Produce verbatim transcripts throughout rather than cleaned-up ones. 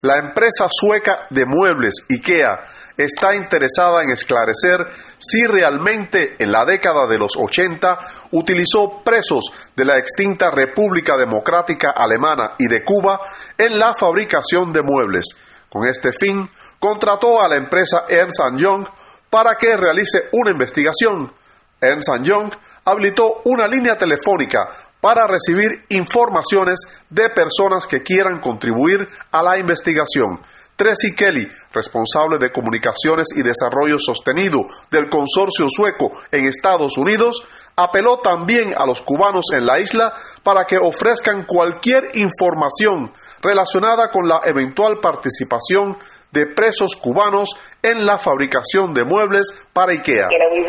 La empresa sueca de muebles IKEA está interesada en esclarecer si realmente en la década de los ochenta utilizó presos de la extinta República Democrática Alemana y de Cuba en la fabricación de muebles. Con este fin, contrató a la empresa Ernst and Young para que realice una investigación. Ernst and Young habilitó una línea telefónica para recibir informaciones de personas que quieran contribuir a la investigación. Tracy Kelly, responsable de comunicaciones y desarrollo sostenido del consorcio sueco en Estados Unidos, apeló también a los cubanos en la isla para que ofrezcan cualquier información relacionada con la eventual participación de presos cubanos en la fabricación de muebles para IKEA.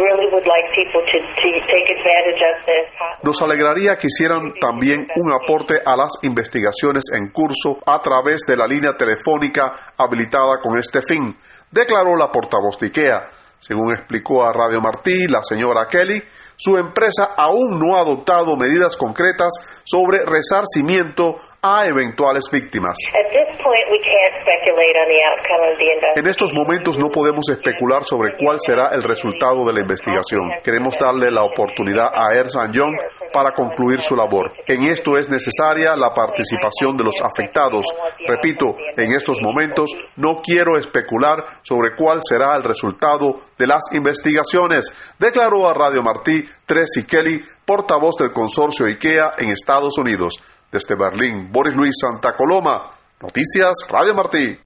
Nos alegraría que hicieran también un aporte a las investigaciones en curso a través de la línea telefónica habilitada con este fin, declaró la portavoz de IKEA. Según explicó a Radio Martí la señora Kelly, su empresa aún no ha adoptado medidas concretas sobre resarcimiento a eventuales víctimas. En estos momentos no podemos especular sobre cuál será el resultado de la investigación. Queremos darle la oportunidad a Ernst and Young para concluir su labor. En esto es necesaria la participación de los afectados. Repito, en estos momentos no quiero especular sobre cuál será el resultado de las investigaciones, declaró a Radio Martí Tracy Kelly, portavoz del consorcio IKEA en Estados Unidos. Desde Berlín, Boris Luis Santa Coloma, Noticias Radio Martí.